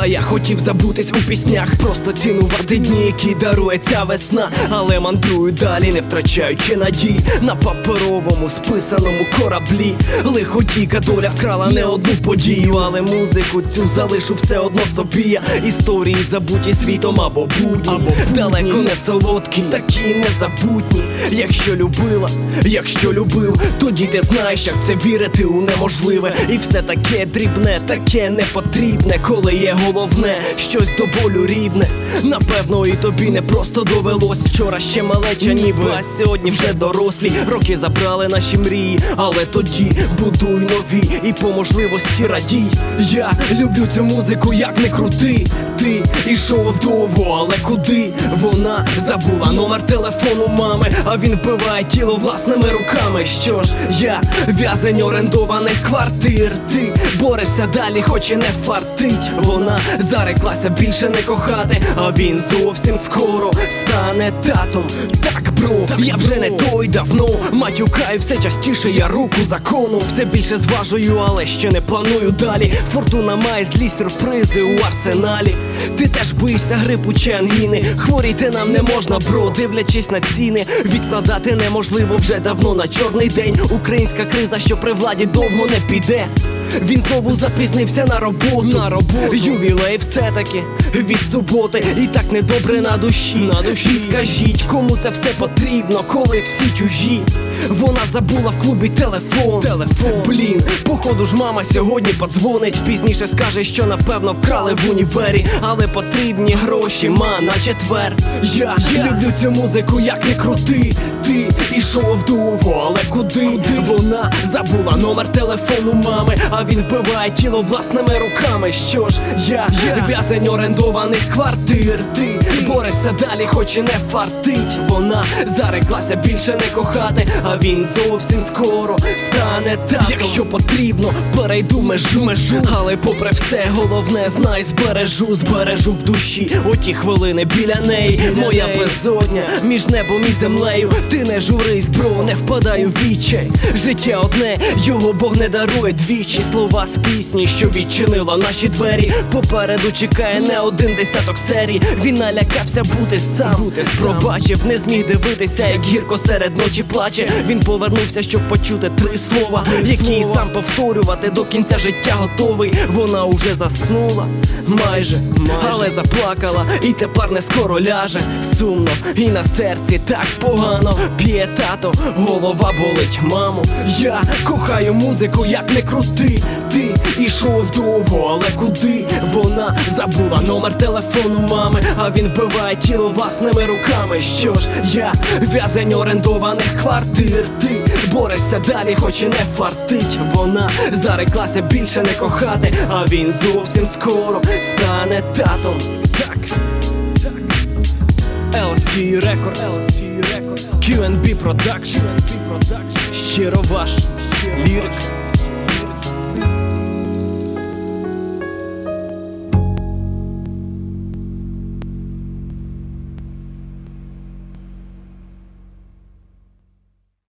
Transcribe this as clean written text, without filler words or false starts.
А я хотів забутись у піснях, просто цінувати дні, які дарує ця весна. Але мандрую далі, не втрачаючи надій, на паперовому списаному кораблі. Лиходійка доля вкрала не одну подію, але музику цю залишу все одно собі я. Історії забуті світом або будні, далеко не солодкі, такі незабутні. Якщо любила, якщо любив, тоді ти знаєш, як це вірити у неможливе. І все таке дрібне, таке непотрібне, коли є головне, щось до болю рідне. Напевно і тобі не просто довелось. Вчора ще малеча ніби, а сьогодні вже дорослі. Роки забрали наші мрії, але тоді будуй нові і по можливості радій. Я люблю цю музику, як не крути. Ти ішов довго, але куди? Вона забула номер телефону мами, а він вбиває тіло власними руками. Що ж, я в'язень орендованих квартир. Ти борешся далі, хоч і не фартить. Вона зареклася більше не кохати, а він зовсім скоро стане татом. Так, бро, я вже не той давно, матюкаю все частіше я руку закону. Все більше зважую, але ще не планую далі. Фортуна має злі сюрпризи у арсеналі. Ти теж боїшся грипу чи ангіни, хворіти нам не можна, бро, дивлячись на ціни. Відкладати неможливо вже давно на чорний день. Українська криза, що при владі довго не піде. Він знову запізнився на роботу. Ювілей все-таки від суботи, і так недобре на душі. Підкажіть, кому це все потрібно, коли всі чужі. Вона забула в клубі телефон. Блін, походу ж мама сьогодні подзвонить. Пізніше скаже, що напевно вкрали в універі, але потрібні гроші, на четвер. Я люблю цю музику, як не крути. Ти ішов довго, але куди? Вона забула номер телефону мами, а він вбиває тіло власними руками. Що ж, я в'язень орендованих квартир. Ти борешся далі, хоч і не фартить. Вона зареклася більше не кохати, а він зовсім скоро стане татом. Якщо потрібно, перейду межу, але попри все, головне, знай, збережу в душі оті хвилини біля неї. Моя безодня між небом і землею. Ти не журись, бро, не впадай у відчай. Життя одне, його Бог не дарує двічі. Слова з пісні, що відчинила наші двері. Попереду чекає не один десяток серій. Він налякався бути сам, пробачив, не зміг дивитися, як гірко серед ночі плаче. Він повернувся, щоб почути 3 слова, які й сам повторювати до кінця життя готовий. Вона уже заснула, майже, але заплакала і тепер не скоро ляже. Сумно і на серці так погано. Б'є тато, голова болить, мамо. Я кохаю музику, як не крути. Ти ішов довго, але куди? Вона забула номер телефону мами, а він вбиває тіло власними руками. Що ж, я в'язень орендованих квартир. Ти борешся далі, хоч і не фартить. Вона зареклася більше не кохати, а він зовсім скоро стане татом. Так. LC Records, QNB Production. Щиро ваш Лірик.